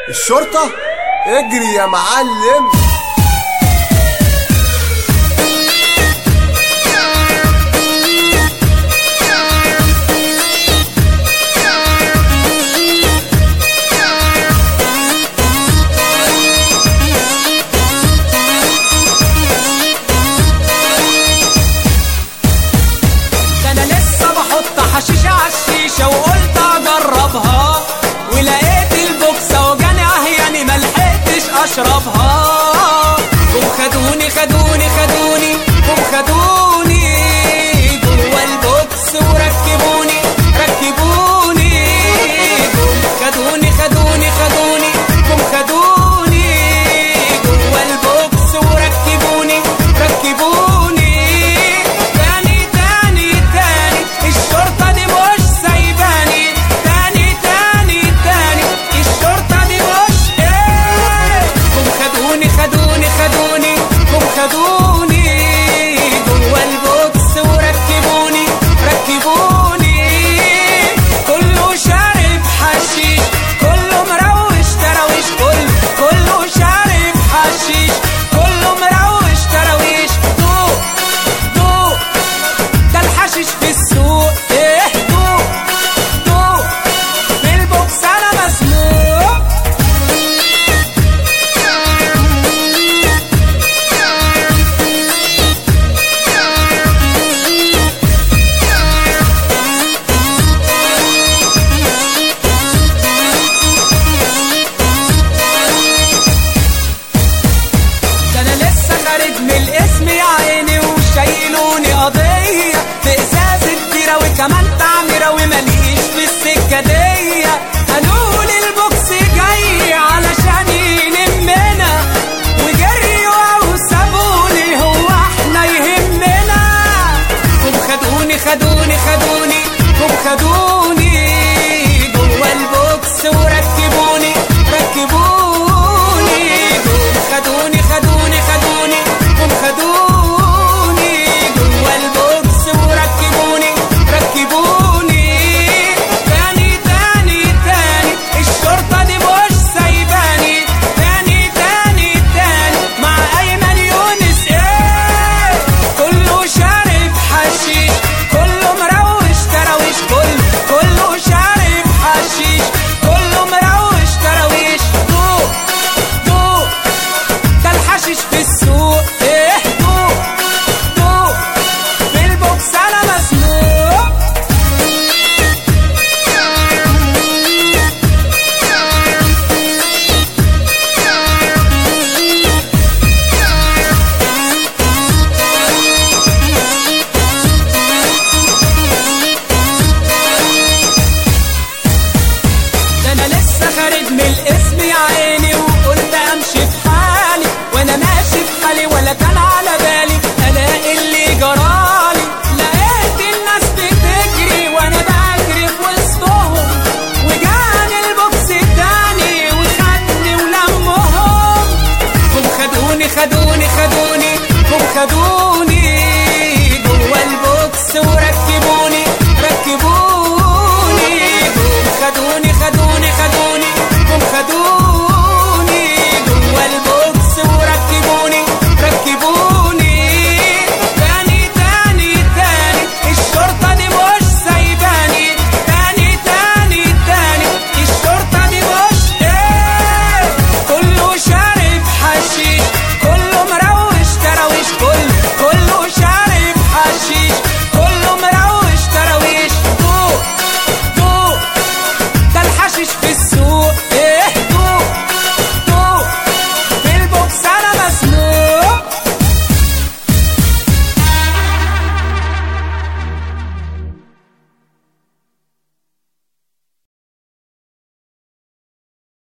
الشرطة؟ اجري يا معلم. حشيشة عالشيشة وقلت اجربها، ولقيت البوكسة وجاني اهياني ملحقتش اشربها. قوم خدوني خدوني خدوني قوم خدوني جوا البوكس وركبوني ركبوني. قوم خدوني خدوني خدوني قوم خدوني جوا البوكس وركبوني ركبوني. خدوني خدوني قوم خدوني جوا البوكس وركبوني ركبوني. كله شارب حشيش كله مروش تراويش، كله شارب حشيش كله مروش تراويش. دوق دوق ده الحشيش في السوق، ايه دوق دوق في البوكس انا مسموق. من الاسم يا عيني وشايلوني قضية في ازاز الديرة وكمان تعميرة ومليش في السكة دي. قالوا لي البوكس جاي علشان يلمنا وجريوا وسابوني، هو احنا يهمنا؟ قوم خدوني خدوني خدوني قوم خدوني جوا البوكس وركبوني ركبوني. قوم خدوني خدوني خدوني قوم خدوني جوا البوكس وركبوني ركبوني. تاني تاني تاني الشرطة دي مش سايباني، تاني تاني تاني مع أيمن يونس. ايه كله شارب حشيش كله مروش تراويش، كله شارب حشيش كله مروش تراويش. دوق دوق ده الحشيش في السوق، ايه دوق دوق في البوكس انا مسموق. ده انا لسه خارج من الاسم يا عيني وقلت امشي في حالي، وانا ماشي في حالي ولا كان على بالي الاقي اللي جرالي. لقيت الناس بتجري وانا بجري في وسطهم، وجاني البوكس التاني وخدني ولمهم. قوم خدوني خدوني خدوني قوم خدوني